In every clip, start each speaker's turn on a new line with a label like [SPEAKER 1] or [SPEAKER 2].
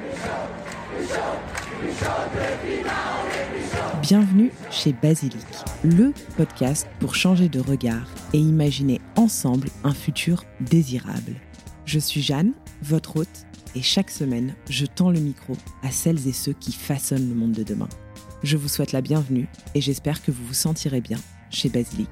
[SPEAKER 1] Bienvenue chez Basilic, le podcast pour changer de regard et imaginer ensemble un futur désirable. Je suis Jeanne, votre hôte, et chaque semaine, je tends le micro à celles et ceux qui façonnent le monde de demain. Je vous souhaite la bienvenue et j'espère que vous vous sentirez bien chez Basilic.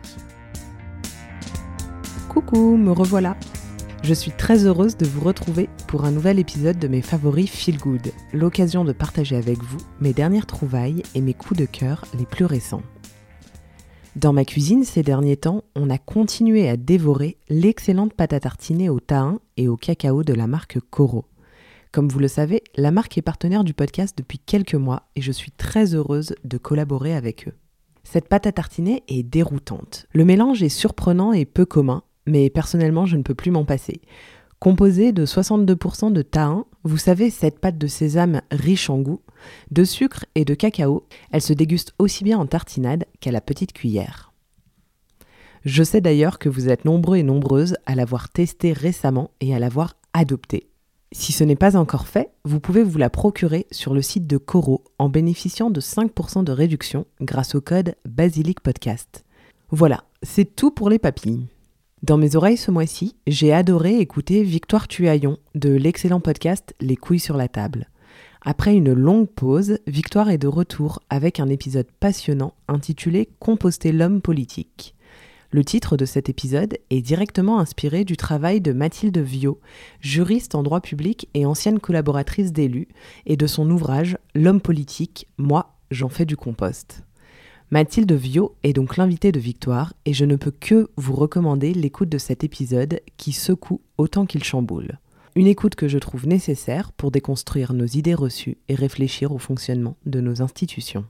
[SPEAKER 1] Coucou, me revoilà. Je suis très heureuse de vous retrouver pour un nouvel épisode de mes favoris Feel Good, l'occasion de partager avec vous mes dernières trouvailles et mes coups de cœur les plus récents. Dans ma cuisine ces derniers temps, on a continué à dévorer l'excellente pâte à tartiner au tahin et au cacao de la marque Coro. Comme vous le savez, la marque est partenaire du podcast depuis quelques mois et je suis très heureuse de collaborer avec eux. Cette pâte à tartiner est déroutante. Le mélange est surprenant et peu commun, mais personnellement, je ne peux plus m'en passer. Composée de 62% de tahin, vous savez, cette pâte de sésame riche en goût, de sucre et de cacao, elle se déguste aussi bien en tartinade qu'à la petite cuillère. Je sais d'ailleurs que vous êtes nombreux et nombreuses à l'avoir testée récemment et à l'avoir adoptée. Si ce n'est pas encore fait, vous pouvez vous la procurer sur le site de Coro en bénéficiant de 5% de réduction grâce au code BASILICPODCAST. Voilà, c'est tout pour les papilles. Dans mes oreilles ce mois-ci, j'ai adoré écouter Victoire Tuaillon de l'excellent podcast Les couilles sur la table. Après une longue pause, Victoire est de retour avec un épisode passionnant intitulé « Composter l'homme politique ». Le titre de cet épisode est directement inspiré du travail de Mathilde Viaud, juriste en droit public et ancienne collaboratrice d'élus, et de son ouvrage « L'homme politique, moi, j'en fais du compost ». Mathilde Viaud est donc l'invitée de Victoire et je ne peux que vous recommander l'écoute de cet épisode qui secoue autant qu'il chamboule. Une écoute que je trouve nécessaire pour déconstruire nos idées reçues et réfléchir au fonctionnement de nos institutions.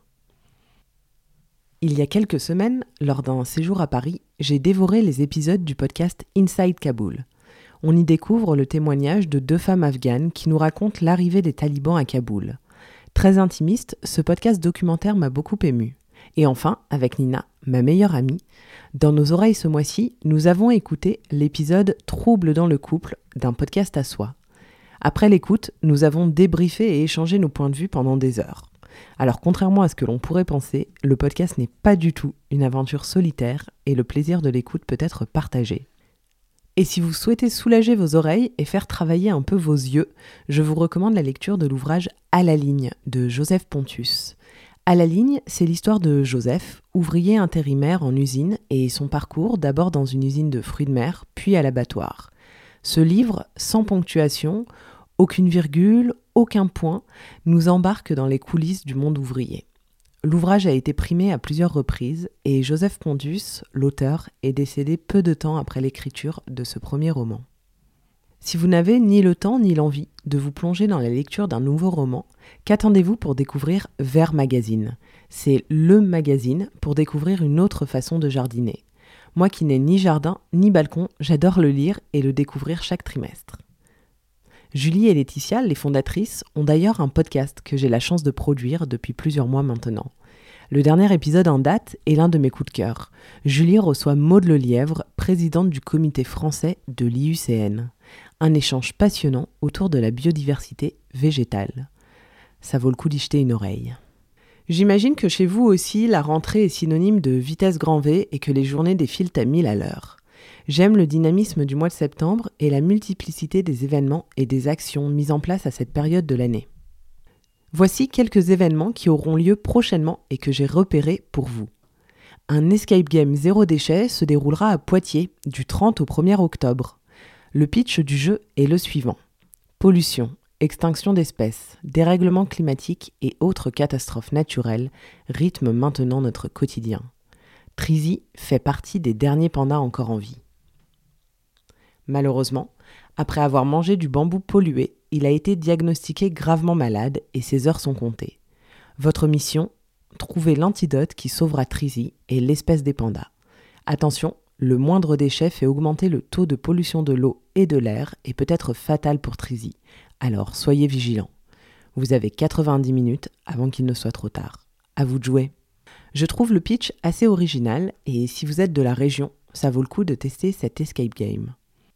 [SPEAKER 1] Il y a quelques semaines, lors d'un séjour à Paris, j'ai dévoré les épisodes du podcast Inside Kaboul. On y découvre le témoignage de 2 femmes afghanes qui nous racontent l'arrivée des talibans à Kaboul. Très intimiste, ce podcast documentaire m'a beaucoup émue. Et enfin, avec Nina, ma meilleure amie, dans nos oreilles ce mois-ci, nous avons écouté l'épisode « Trouble dans le couple » d'un podcast à soi. Après l'écoute, nous avons débriefé et échangé nos points de vue pendant des heures. Alors contrairement à ce que l'on pourrait penser, le podcast n'est pas du tout une aventure solitaire et le plaisir de l'écoute peut être partagé. Et si vous souhaitez soulager vos oreilles et faire travailler un peu vos yeux, je vous recommande la lecture de l'ouvrage « À la ligne » de Joseph Pontus. À la ligne, c'est l'histoire de Joseph, ouvrier intérimaire en usine et son parcours d'abord dans une usine de fruits de mer, puis à l'abattoir. Ce livre, sans ponctuation, aucune virgule, aucun point, nous embarque dans les coulisses du monde ouvrier. L'ouvrage a été primé à plusieurs reprises et Joseph Pontus, l'auteur, est décédé peu de temps après l'écriture de ce premier roman. Si vous n'avez ni le temps ni l'envie de vous plonger dans la lecture d'un nouveau roman, qu'attendez-vous pour découvrir Vert Magazine ? C'est le magazine pour découvrir une autre façon de jardiner. Moi qui n'ai ni jardin ni balcon, j'adore le lire et le découvrir chaque trimestre. Julie et Laetitia, les fondatrices, ont d'ailleurs un podcast que j'ai la chance de produire depuis plusieurs mois maintenant. Le dernier épisode en date est l'un de mes coups de cœur. Julie reçoit Maude Lelièvre, présidente du comité français de l'IUCN. Un échange passionnant autour de la biodiversité végétale. Ça vaut le coup d'y jeter une oreille. J'imagine que chez vous aussi, la rentrée est synonyme de vitesse grand V et que les journées défilent à 1000 à l'heure. J'aime le dynamisme du mois de septembre et la multiplicité des événements et des actions mises en place à cette période de l'année. Voici quelques événements qui auront lieu prochainement et que j'ai repérés pour vous. Un escape game zéro déchet se déroulera à Poitiers du 30 au 1er octobre. Le pitch du jeu est le suivant. Pollution, extinction d'espèces, dérèglement climatique et autres catastrophes naturelles rythment maintenant notre quotidien. Trizy fait partie des derniers pandas encore en vie. Malheureusement, après avoir mangé du bambou pollué, il a été diagnostiqué gravement malade et ses heures sont comptées. Votre mission ? Trouver l'antidote qui sauvera Trizy et l'espèce des pandas. Attention, le moindre déchet fait augmenter le taux de pollution de l'eau et de l'air et peut être fatal pour Trizy. Alors soyez vigilants. Vous avez 90 minutes avant qu'il ne soit trop tard. À vous de jouer. Je trouve le pitch assez original et si vous êtes de la région, ça vaut le coup de tester cet escape game.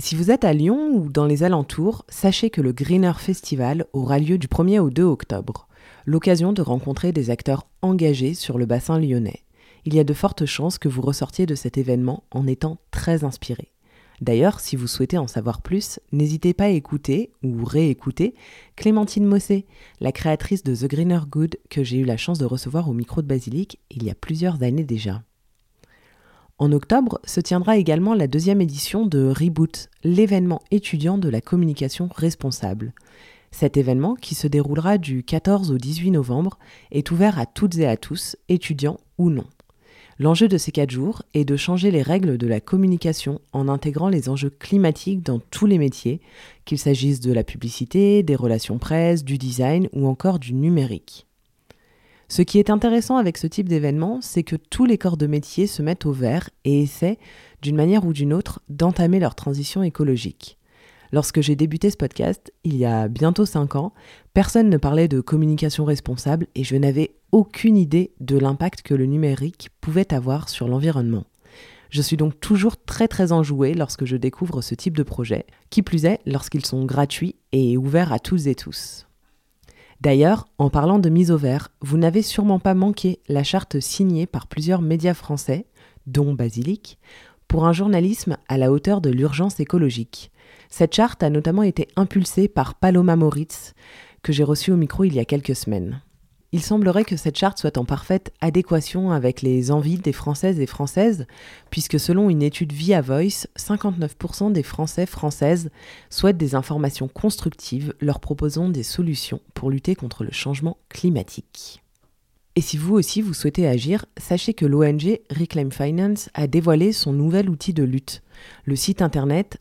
[SPEAKER 1] Si vous êtes à Lyon ou dans les alentours, sachez que le Greener Festival aura lieu du 1er au 2 octobre, l'occasion de rencontrer des acteurs engagés sur le bassin lyonnais. Il y a de fortes chances que vous ressortiez de cet événement en étant très inspiré. D'ailleurs, si vous souhaitez en savoir plus, n'hésitez pas à écouter ou réécouter Clémentine Mossé, la créatrice de The Greener Good que j'ai eu la chance de recevoir au micro de Basilic il y a plusieurs années déjà. En octobre se tiendra également la 2e édition de Reboot, l'événement étudiant de la communication responsable. Cet événement, qui se déroulera du 14 au 18 novembre, est ouvert à toutes et à tous, étudiants ou non. L'enjeu de ces 4 jours est de changer les règles de la communication en intégrant les enjeux climatiques dans tous les métiers, qu'il s'agisse de la publicité, des relations presse, du design ou encore du numérique. Ce qui est intéressant avec ce type d'événement, c'est que tous les corps de métier se mettent au vert et essaient, d'une manière ou d'une autre, d'entamer leur transition écologique. Lorsque j'ai débuté ce podcast, il y a bientôt 5 ans, personne ne parlait de communication responsable et je n'avais aucune idée de l'impact que le numérique pouvait avoir sur l'environnement. Je suis donc toujours très enjouée lorsque je découvre ce type de projet, qui plus est lorsqu'ils sont gratuits et ouverts à toutes et tous. D'ailleurs, en parlant de mise au vert, vous n'avez sûrement pas manqué la charte signée par plusieurs médias français, dont Basilic, pour un journalisme à la hauteur de l'urgence écologique. Cette charte a notamment été impulsée par Paloma Moritz, que j'ai reçue au micro il y a quelques semaines. Il semblerait que cette charte soit en parfaite adéquation avec les envies des Françaises et Françaises, puisque selon une étude Via Voice, 59% des Françaises souhaitent des informations constructives leur proposant des solutions pour lutter contre le changement climatique. Et si vous aussi vous souhaitez agir, sachez que l'ONG Reclaim Finance a dévoilé son nouvel outil de lutte, le site internet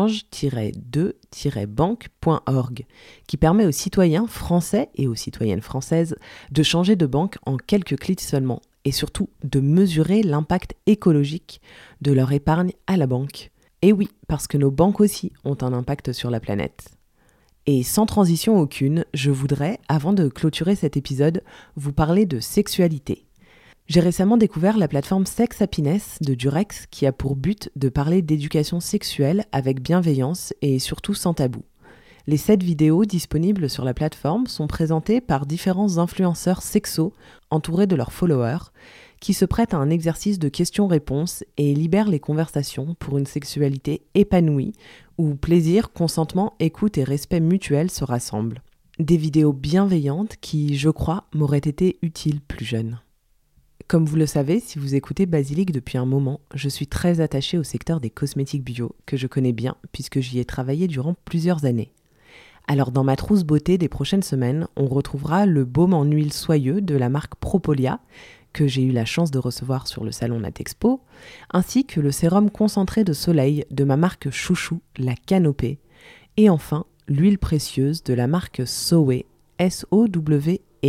[SPEAKER 1] change-2-banque.org, qui permet aux citoyens français et aux citoyennes françaises de changer de banque en quelques clics seulement, et surtout de mesurer l'impact écologique de leur épargne à la banque. Et oui, parce que nos banques aussi ont un impact sur la planète. Et sans transition aucune, je voudrais, avant de clôturer cet épisode, vous parler de sexualité. J'ai récemment découvert la plateforme Sex Happiness de Durex qui a pour but de parler d'éducation sexuelle avec bienveillance et surtout sans tabou. Les 7 vidéos disponibles sur la plateforme sont présentées par différents influenceurs sexos entourés de leurs followers qui se prêtent à un exercice de questions-réponses et libèrent les conversations pour une sexualité épanouie où plaisir, consentement, écoute et respect mutuel se rassemblent. Des vidéos bienveillantes qui, je crois, m'auraient été utiles plus jeune. Comme vous le savez, si vous écoutez Basilic depuis un moment, je suis très attachée au secteur des cosmétiques bio, que je connais bien puisque j'y ai travaillé durant plusieurs années. Alors dans ma trousse beauté des prochaines semaines, on retrouvera le baume en huile soyeux de la marque Propolia, que j'ai eu la chance de recevoir sur le salon Natexpo, ainsi que le sérum concentré de soleil de ma marque chouchou, la Canopée, et enfin l'huile précieuse de la marque Sowe, S-O-W-E.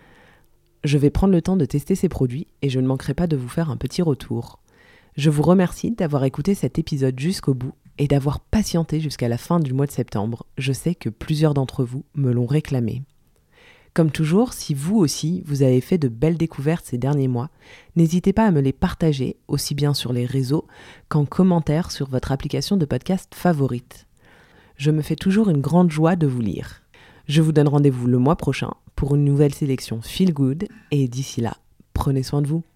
[SPEAKER 1] Je vais prendre le temps de tester ces produits et je ne manquerai pas de vous faire un petit retour. Je vous remercie d'avoir écouté cet épisode jusqu'au bout et d'avoir patienté jusqu'à la fin du mois de septembre. Je sais que plusieurs d'entre vous me l'ont réclamé. Comme toujours, si vous aussi, vous avez fait de belles découvertes ces derniers mois, n'hésitez pas à me les partager, aussi bien sur les réseaux qu'en commentaire sur votre application de podcast favorite. Je me fais toujours une grande joie de vous lire. Je vous donne rendez-vous le mois prochain pour une nouvelle sélection Feel Good et d'ici là, prenez soin de vous.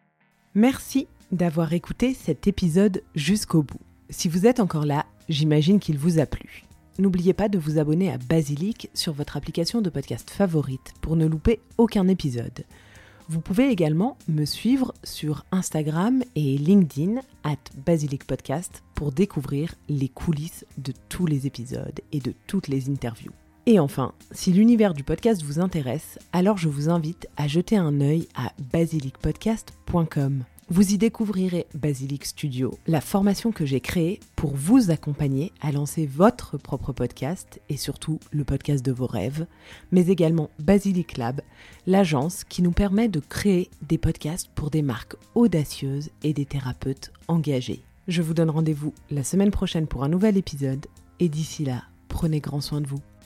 [SPEAKER 1] Merci d'avoir écouté cet épisode jusqu'au bout. Si vous êtes encore là, j'imagine qu'il vous a plu. N'oubliez pas de vous abonner à Basilic sur votre application de podcast favorite pour ne louper aucun épisode. Vous pouvez également me suivre sur Instagram et LinkedIn @BasilicPodcast pour découvrir les coulisses de tous les épisodes et de toutes les interviews. Et enfin, si l'univers du podcast vous intéresse, alors je vous invite à jeter un œil à basilicpodcast.com. Vous y découvrirez Basilic Studio, la formation que j'ai créée pour vous accompagner à lancer votre propre podcast et surtout le podcast de vos rêves, mais également Basilic Lab, l'agence qui nous permet de créer des podcasts pour des marques audacieuses et des thérapeutes engagés. Je vous donne rendez-vous la semaine prochaine pour un nouvel épisode et d'ici là, prenez grand soin de vous.